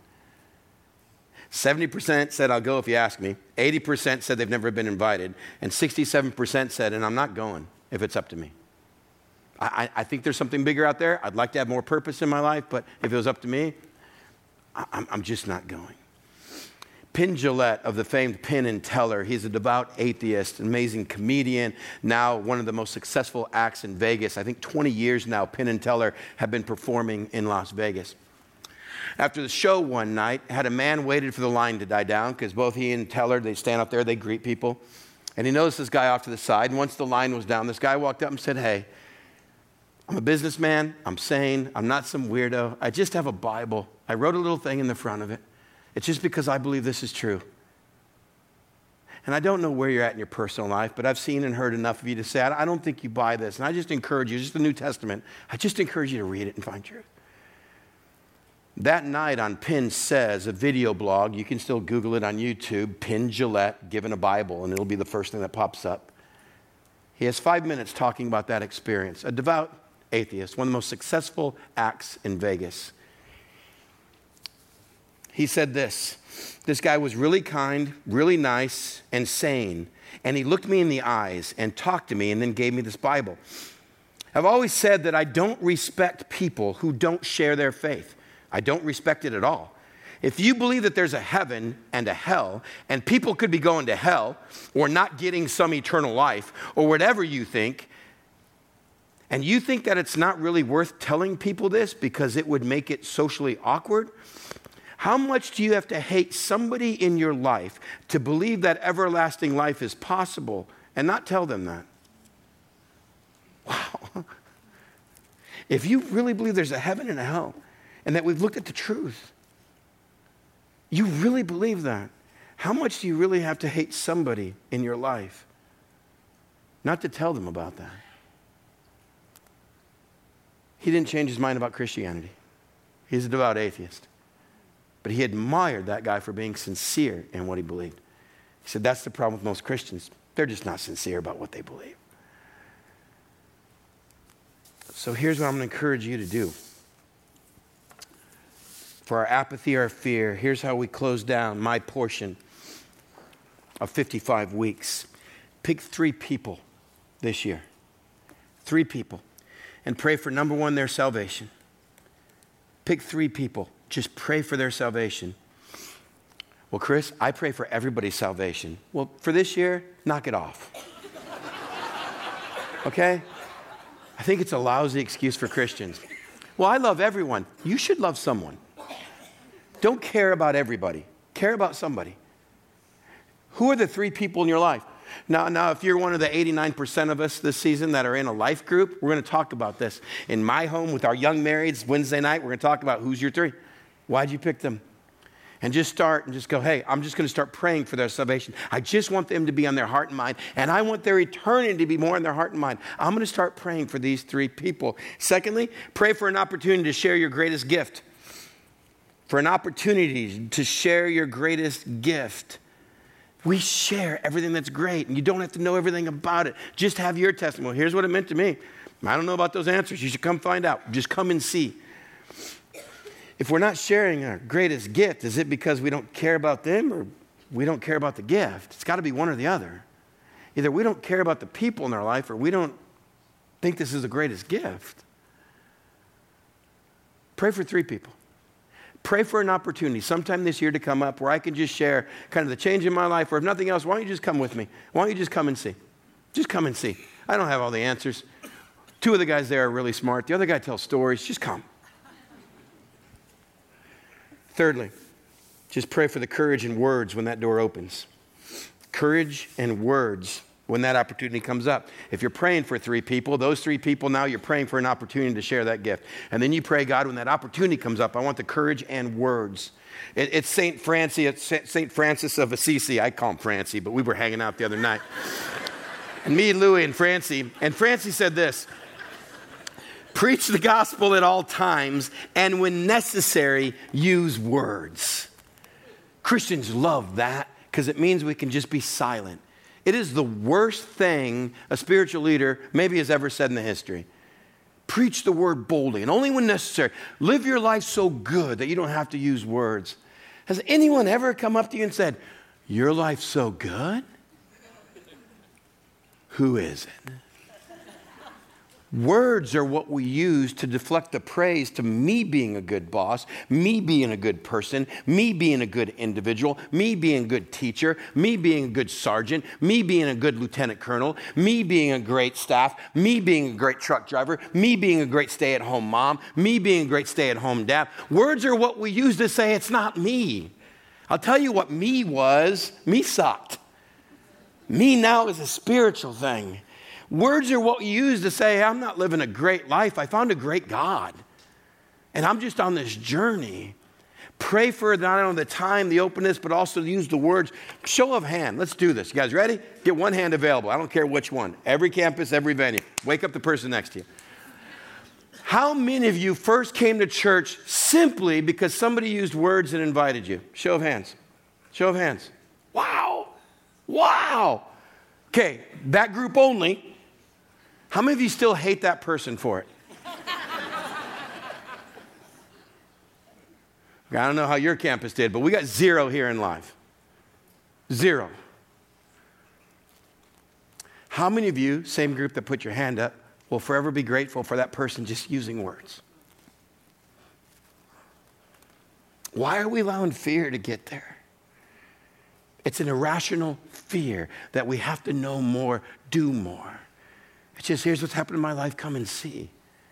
70% said, I'll go if you ask me. 80% said they've never been invited. And 67% said, and I'm not going if it's up to me. I think there's something bigger out there. I'd like to have more purpose in my life, but if it was up to me, I'm just not going. Penn Jillette of the famed Penn and Teller, he's a devout atheist, an amazing comedian, now one of the most successful acts in Vegas. I think 20 years now, Penn and Teller have been performing in Las Vegas. After the show one night, had a man waited for the line to die down because both he and Teller, they stand up there, they greet people. And he noticed this guy off to the side. And once the line was down, this guy walked up and said, hey, I'm a businessman. I'm sane. I'm not some weirdo. I just have a Bible. I wrote a little thing in the front of it. It's just because I believe this is true. And I don't know where you're at in your personal life, but I've seen and heard enough of you to say, I don't think you buy this. And I just encourage you, just the New Testament, I just encourage you to read it and find truth. That night on Penn Says, a video blog, you can still Google it on YouTube, Penn Jillette, given a Bible, and it'll be the first thing that pops up. He has 5 minutes talking about that experience. A devout atheist, one of the most successful acts in Vegas. He said this guy was really kind, really nice, and sane, and he looked me in the eyes and talked to me and then gave me this Bible. I've always said that I don't respect people who don't share their faith. I don't respect it at all. If you believe that there's a heaven and a hell, and people could be going to hell or not getting some eternal life or whatever you think, and you think that it's not really worth telling people this because it would make it socially awkward, how much do you have to hate somebody in your life to believe that everlasting life is possible and not tell them that? Wow. If you really believe there's a heaven and a hell and that we've looked at the truth, you really believe that, how much do you really have to hate somebody in your life not to tell them about that? He didn't change his mind about Christianity. He's a devout atheist. But he admired that guy for being sincere in what he believed. He said, that's the problem with most Christians. They're just not sincere about what they believe. So here's what I'm going to encourage you to do. For our apathy, our fear, here's how we close down my portion of 55 weeks. Pick 3 people this year. 3 people. and pray for, number one, their salvation. Pick 3 people. Just pray for their salvation. Well, Chris, I pray for everybody's salvation. Well, for this year, knock it off. Okay? I think it's a lousy excuse for Christians. Well, I love everyone. You should love someone. Don't care about everybody. Care about somebody. Who are the 3 people in your life? Now, if you're one of the 89% of us this season that are in a life group, we're going to talk about this. In my home with our young marrieds, Wednesday night, we're going to talk about who's your 3. Why'd you pick them? And just start and just go, hey, I'm just going to start praying for their salvation. I just want them to be on their heart and mind, and I want their eternity to be more on their heart and mind. I'm going to start praying for these 3 people. Secondly, pray for an opportunity to share your greatest gift. For an opportunity to share your greatest gift. We share everything that's great, and you don't have to know everything about it. Just have your testimony. Here's what it meant to me. I don't know about those answers. You should come find out. Just come and see. If we're not sharing our greatest gift, is it because we don't care about them or we don't care about the gift? It's got to be one or the other. Either we don't care about the people in our life or we don't think this is the greatest gift. Pray for 3 people. Pray for an opportunity sometime this year to come up where I can just share kind of the change in my life, or if nothing else, why don't you just come with me? Why don't you just come and see? Just come and see. I don't have all the answers. 2 of the guys there are really smart. The other guy tells stories. Just come. Thirdly, just pray for the courage and words when that door opens. Courage and words when that opportunity comes up. If you're praying for 3 people, those 3 people, now you're praying for an opportunity to share that gift. And then you pray, God, when that opportunity comes up, I want the courage and words. It's St. Francis of Assisi. I call him Francie, but we were hanging out the other night. And me, Louie, and Francie. And Francie said this: preach the gospel at all times, and when necessary, use words. Christians love that because it means we can just be silent. It is the worst thing a spiritual leader maybe has ever said in the history. Preach the word boldly, and only when necessary. Live your life so good that you don't have to use words. Has anyone ever come up to you and said, your life's so good? Who is it? Words are what we use to deflect the praise to me being a good boss, me being a good person, me being a good individual, me being a good teacher, me being a good sergeant, me being a good lieutenant colonel, me being a great staff, me being a great truck driver, me being a great stay-at-home mom, me being a great stay-at-home dad. Words are what we use to say it's not me. I'll tell you what me was. Me sucked. Me now is a spiritual thing. Words are what we use to say, I'm not living a great life. I found a great God. And I'm just on this journey. Pray for not only the time, the openness, but also use the words. Show of hand. Let's do this. You guys ready? Get one hand available. I don't care which one. Every campus, every venue. Wake up the person next to you. How many of you first came to church simply because somebody used words and invited you? Show of hands. Show of hands. Wow. Wow. Okay, that group only. How many of you still hate that person for it? I don't know how your campus did, but we got 0 here in live. 0. How many of you, same group that put your hand up, will forever be grateful for that person just using words? Why are we allowing fear to get there? It's an irrational fear that we have to know more, do more. It's just, here's what's happened in my life, come and see.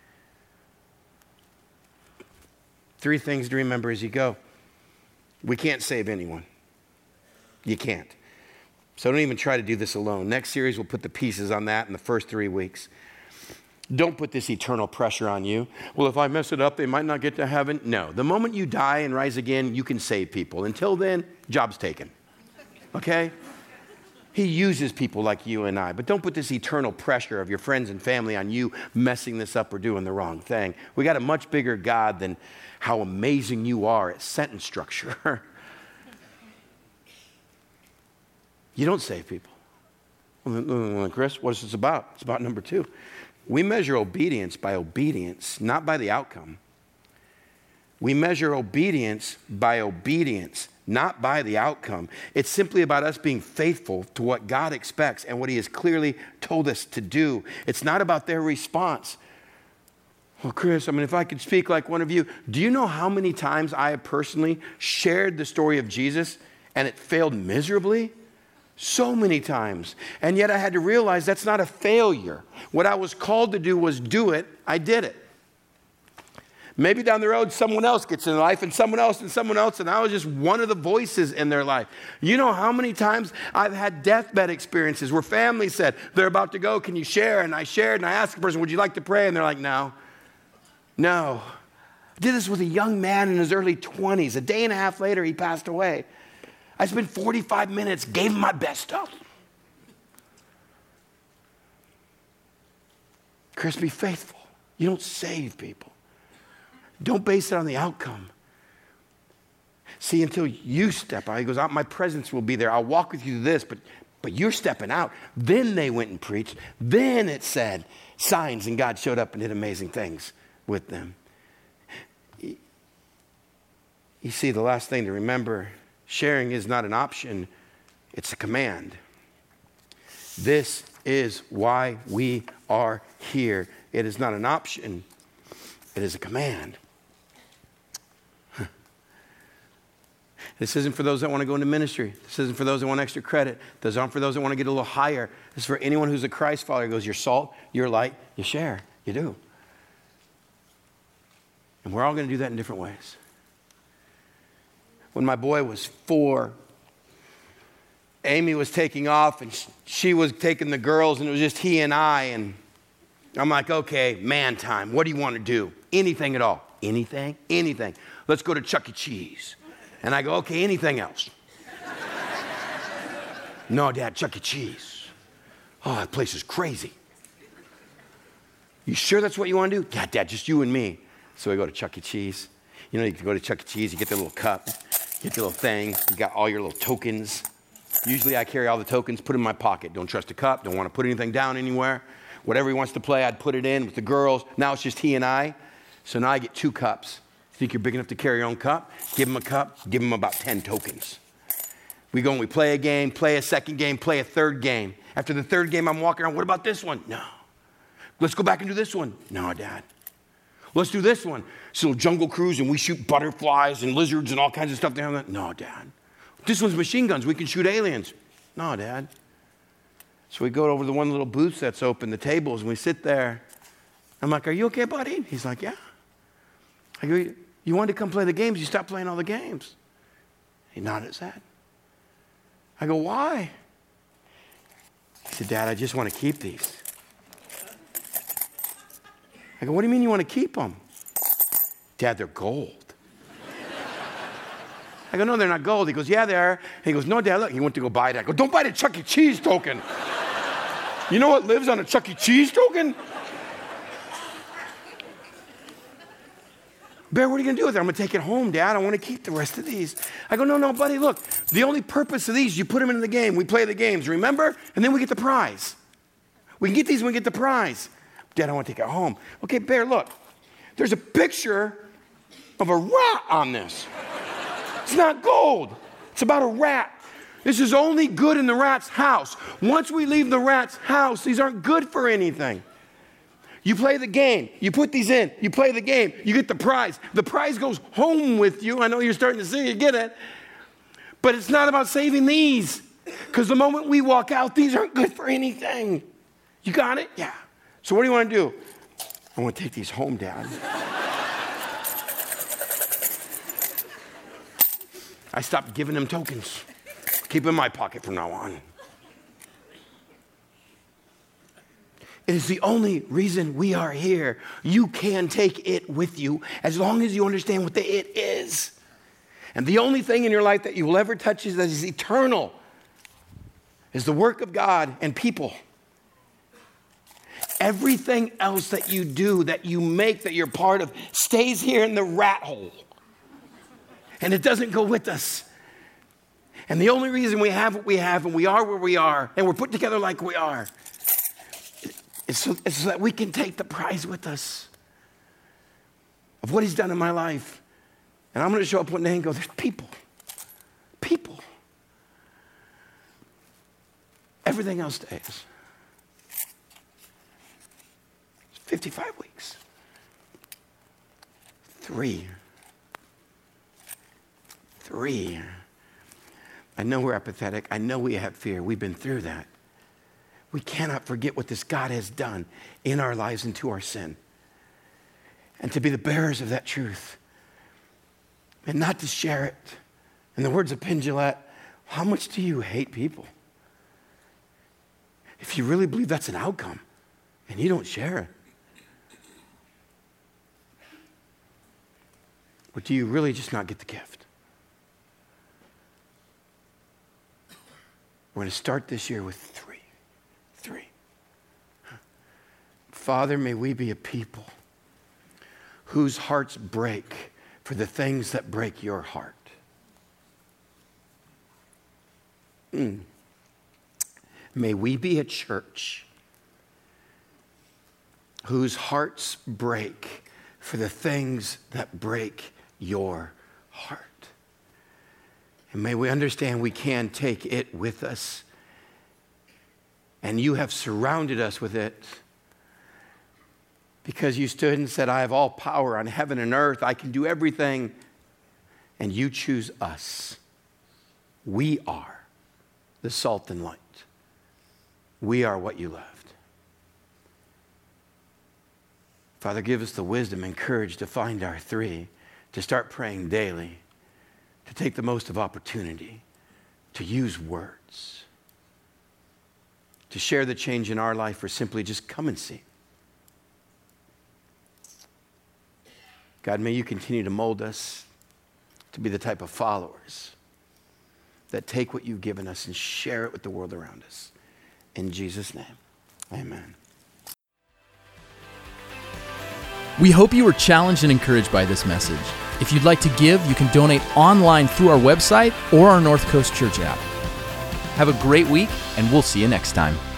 3 things to remember as you go. We can't save anyone. You can't. So don't even try to do this alone. Next series, we'll put the pieces on that in the first 3 weeks. Don't put this eternal pressure on you. Well, if I mess it up, they might not get to heaven. No. The moment you die and rise again, you can save people. Until then, job's taken. Okay? He uses people like you and I. But don't put this eternal pressure of your friends and family on you messing this up or doing the wrong thing. We got a much bigger God than how amazing you are at sentence structure. You don't save people. Well, Chris, what is this about? It's about number 2. We measure obedience by obedience, not by the outcome. We measure obedience by obedience, not by the outcome. It's simply about us being faithful to what God expects and what he has clearly told us to do. It's not about their response. Well, Chris, if I could speak like one of you, do you know how many times I have personally shared the story of Jesus and it failed miserably? So many times. And yet I had to realize that's not a failure. What I was called to do was do it. I did it. Maybe down the road, someone else gets in life and someone else, and I was just one of the voices in their life. You know how many times I've had deathbed experiences where family said, they're about to go, can you share? And I shared, and I asked the person, would you like to pray? And they're like, no. I did this with a young man in his early 20s. A day and a half later, he passed away. I spent 45 minutes, gave him my best stuff. Chris, be faithful. You don't save people. Don't base it on the outcome. See, until you step out, he goes, my presence will be there. I'll walk with you through this, but you're stepping out. Then they went and preached. Then it said signs, and God showed up and did amazing things with them. You see, the last thing to remember, sharing is not an option, it's a command. This is why we are here. It is not an option, it is a command. This isn't for those that want to go into ministry. This isn't for those that want extra credit. Those aren't for those that want to get a little higher. This is for anyone who's a Christ follower. He goes, you're salt, you're light, you share. You do. And we're all going to do that in different ways. When my boy was 4, Amy was taking off and she was taking the girls, and it was just he and I. And I'm like, okay, man time. What do you want to do? Anything at all. Anything? Anything. Let's go to Chuck E. Cheese. And I go, okay, anything else? No, Dad, Chuck E. Cheese. Oh, that place is crazy. You sure that's what you want to do? Yeah, Dad, just you and me. So we go to Chuck E. Cheese. You know, you can go to Chuck E. Cheese, you get the little cup, get the little thing, you got all your little tokens. Usually I carry all the tokens, put them in my pocket. Don't trust a cup, don't want to put anything down anywhere. Whatever he wants to play, I'd put it in with the girls. Now it's just he and I. So now I get 2 cups. Think you're big enough to carry your own cup? Give him a cup, give him about 10 tokens. We go and we play a game, play a second game, play a third game. After the third game, I'm walking around, what about this one? No. Let's go back and do this one. No, Dad. Let's do this one. It's a little jungle cruise, and we shoot butterflies and lizards and all kinds of stuff down. No, Dad. This one's machine guns. We can shoot aliens. No, Dad. So we go over to the one little booth that's open, the tables, and we sit there. I'm like, are you okay, buddy? He's like, yeah. I go, you wanted to come play the games. You stopped playing all the games. He nodded his head. I go, why? He said, Dad, I just want to keep these. I go, what do you mean you want to keep them? Dad, they're gold. I go, no, they're not gold. He goes, yeah, they are. And he goes, no, Dad, look. He went to go buy it. I go, don't buy the Chuck E. Cheese token. You know what lives on a Chuck E. Cheese token? Bear, what are you going to do with it? I'm going to take it home, Dad. I want to keep the rest of these. I go, no, buddy, look. The only purpose of these, you put them into the game. We play the games, remember? And then we get the prize. We can get these when we get the prize. Dad, I want to take it home. Okay, Bear, look. There's a picture of a rat on this. It's not gold. It's about a rat. This is only good in the rat's house. Once we leave the rat's house, these aren't good for anything. You play the game. You put these in. You play the game. You get the prize. The prize goes home with you. I know you're starting to see it, get it. But it's not about saving these. Because the moment we walk out, these aren't good for anything. You got it? Yeah. So what do you want to do? I want to take these home, Dad. I stopped giving them tokens. Keep them in my pocket from now on. It is the only reason we are here. You can take it with you as long as you understand what the it is. And the only thing in your life that you will ever touch that is eternal is the work of God and people. Everything else that you do, that you make, that you're part of, stays here in the rat hole. And it doesn't go with us. And the only reason we have what we have and we are where we are and we're put together like we are is so that we can take the prize with us of what he's done in my life. And I'm going to show up one day and go, there's people. People. Everything else stays. 55 weeks. 3. I know we're apathetic. I know we have fear. We've been through that. We cannot forget what this God has done in our lives and to our sin. And to be the bearers of that truth. And not to share it. In the words of Penn Jillette, how much do you hate people? If you really believe that's an outcome and you don't share it. Or do you really just not get the gift? We're going to start this year with 3. Father, may we be a people whose hearts break for the things that break your heart. May we be a church whose hearts break for the things that break your heart. And may we understand we can take it with us. And you have surrounded us with it because you stood and said, I have all power on heaven and earth. I can do everything. And you choose us. We are the salt and light. We are what you left. Father, give us the wisdom and courage to find our 3, to start praying daily, to take the most of opportunity, to use words, to share the change in our life, or simply just come and see. God, may you continue to mold us to be the type of followers that take what you've given us and share it with the world around us. In Jesus' name, amen. We hope you were challenged and encouraged by this message. If you'd like to give, you can donate online through our website or our North Coast Church app. Have a great week, and we'll see you next time.